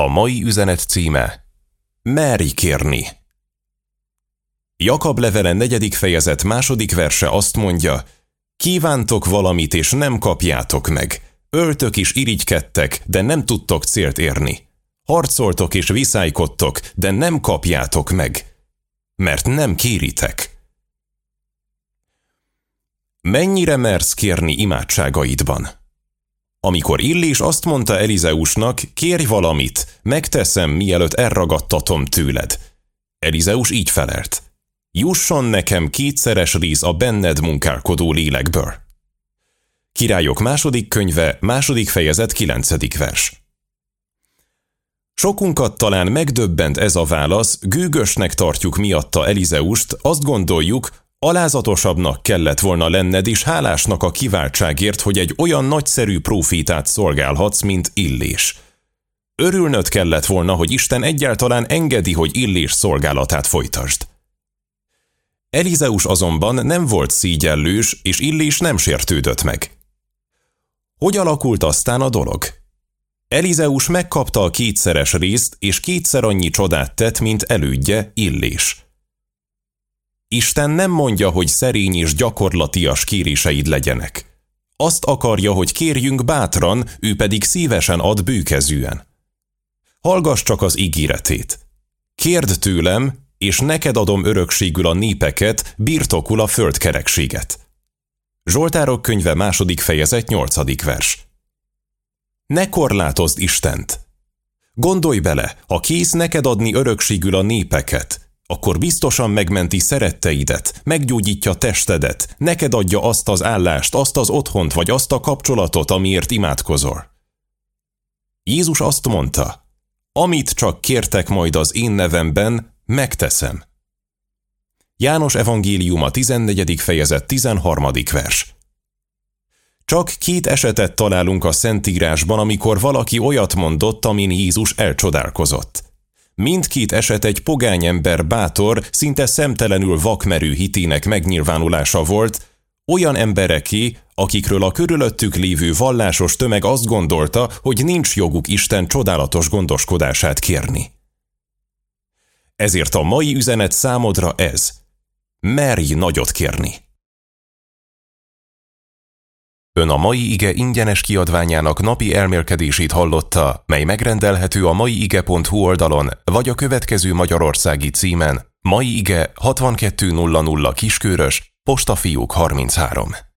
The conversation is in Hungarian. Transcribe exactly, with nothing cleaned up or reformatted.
A mai üzenet címe: Merj kérni. Jakab levele negyedik fejezet második verse azt mondja: kívántok valamit, és nem kapjátok meg. Öltök és irigykedtek, de nem tudtok célt érni. Harcoltok és viszálykodtok, de nem kapjátok meg, mert nem kéritek. Mennyire mersz kérni imádságaidban? Amikor Illés azt mondta Elizeusnak: kérj valamit, megteszem, mielőtt elragadtatom tőled. Elizeus így felelt: jusson nekem kétszeres rész a benned munkálkodó lélekből. Királyok második könyve, második fejezet, kilencedik vers. Sokunkat talán megdöbbent ez a válasz, gőgösnek tartjuk miatta Elizeust, azt gondoljuk, alázatosabbnak kellett volna lenned és hálásnak a kiváltságért, hogy egy olyan nagyszerű prófétát szolgálhatsz, mint Illés. Örülnöd kellett volna, hogy Isten egyáltalán engedi, hogy Illés szolgálatát folytasd. Elizeus azonban nem volt szígyellős, és Illés nem sértődött meg. Hogy alakult aztán a dolog? Elizeus megkapta a kétszeres részt, és kétszer annyi csodát tett, mint elődje, Illés. Isten nem mondja, hogy szerény és gyakorlatias kéréseid legyenek. Azt akarja, hogy kérjünk bátran, ő pedig szívesen ad bőkezűen. Hallgass csak az ígéretét. Kérd tőlem, és neked adom örökségül a népeket, birtokul a földkerekséget. Zsoltárok könyve második fejezet, nyolcadik vers. Ne korlátozd Istent! Gondolj bele, ha kész neked adni örökségül a népeket, akkor biztosan megmenti szeretteidet, meggyógyítja testedet, neked adja azt az állást, azt az otthont vagy azt a kapcsolatot, amiért imádkozol. Jézus azt mondta: amit csak kértek majd az én nevemben, megteszem. János evangéliuma tizennegyedik fejezet, tizenharmadik vers. Csak két esetet találunk a Szentírásban, amikor valaki olyat mondott, amin Jézus elcsodálkozott. Mindkét eset egy pogány ember bátor, szinte szemtelenül vakmerő hitének megnyilvánulása volt, olyan embereké, akikről a körülöttük lévő vallásos tömeg azt gondolta, hogy nincs joguk Isten csodálatos gondoskodását kérni. Ezért a mai üzenet számodra ez: merj nagyot kérni. Ön a mai ige ingyenes kiadványának napi elmélkedését hallotta, mely megrendelhető a maiige pont hu oldalon, vagy a következő magyarországi címen: Mai Ige hatvankettő nulla nulla Kiskörös, Postafiók harminchárom.